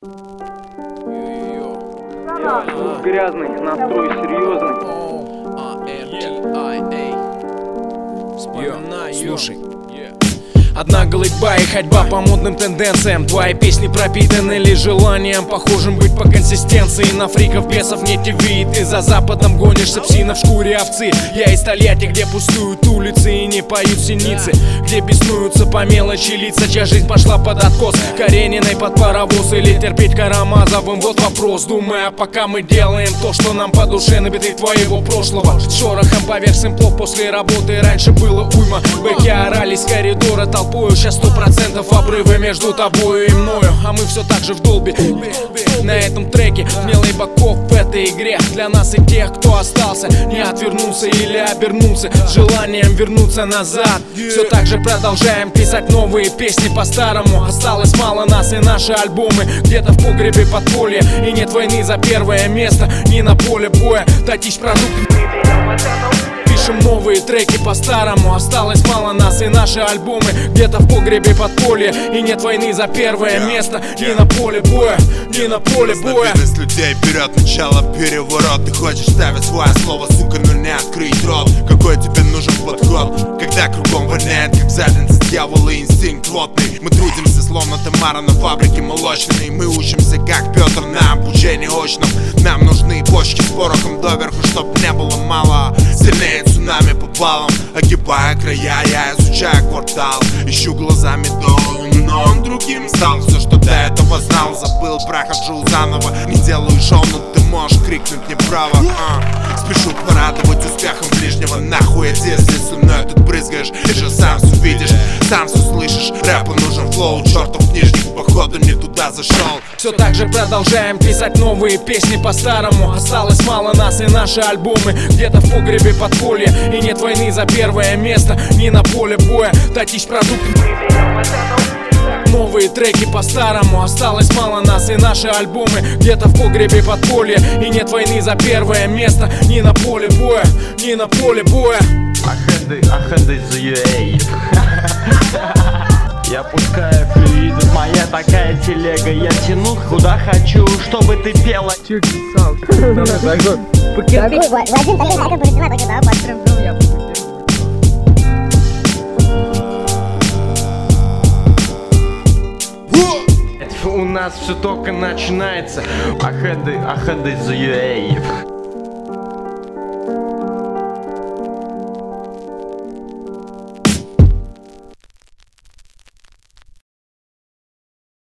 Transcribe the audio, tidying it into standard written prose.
Звук грязный, настрой серьезный. Слушай. Одна голыба и ходьба по модным тенденциям. Твои песни пропитаны лишь желанием похожим быть по консистенции на фриков, бесов нет тебе. Ты за западом гонишься, псина в шкуре овцы. Я из Тольятти, где пустуют улицы и не поют синицы, где беснуются по мелочи лица, чья жизнь пошла под откос Карениной под паровоз или терпеть Карамазовым. Вот вопрос, думая, пока мы делаем то, что нам по душе, на биты твоего прошлого. С шорохом поверх симплов после работы раньше было уйма. Бэки орали с коридора толпою, сейчас 100% обрывы между тобою и мною. А мы все так же в долбе на этом треке, мелый боков в этой игре. Для нас и тех, кто остался, не отвернулся или обернулся с желанием вернуться назад. Все так же продолжаем писать новые песни по-старому. Осталось мало нас и наши альбомы где-то в погребе подполья. И нет войны за первое место, ни на поле боя. Татищ продукт. Пишем новые треки по-старому. Осталось мало нас и наши альбомы где-то в погребе подполья. И нет войны за первое место, ни на поле боя, ни на поле боя. Стабильность людей берет начало переворот. Ты хочешь ставить свое слово, сука, но не открыть рот. Какой тебе нужен подход, когда кругом воняет, как задница дьявола и инстинкт ротный. Мы трудимся, словно Тамара на фабрике молочной. Мы учимся, как Петр, на обучении очном. Нам нужны почки с порохом доверху, чтоб не было мало. Сильнее цунами по баллам, огибая края, я изучаю квартал. Ищу глазами дом, но он другим стал. Все, что до этого знал, забыл, прохожу заново. Не делаю шоу, но ты можешь крикнуть неправо. Спешу порадовать успехом ближнего. Нахуй если со мной тут брызгаешь, ты же сам все видишь, сам все слышишь. Рэпу нужен флоу, чертов книжник, походу не туда зашел. Все так же продолжаем писать новые песни по-старому. Осталось мало нас и наши альбомы где-то в погребе подполья. И нет войны за первое место, ни на поле боя. Татищ продукт. Новые треки по-старому. Осталось мало нас и наши альбомы где-то в погребе подполья. И нет войны за первое место, ни на поле боя, ни на поле боя. Ахеды за UA. Я пускаю флюиды, моя такая телега. Я тяну куда хочу, чтобы ты пела. Че писал? У нас все только начинается. Ахеды за UA.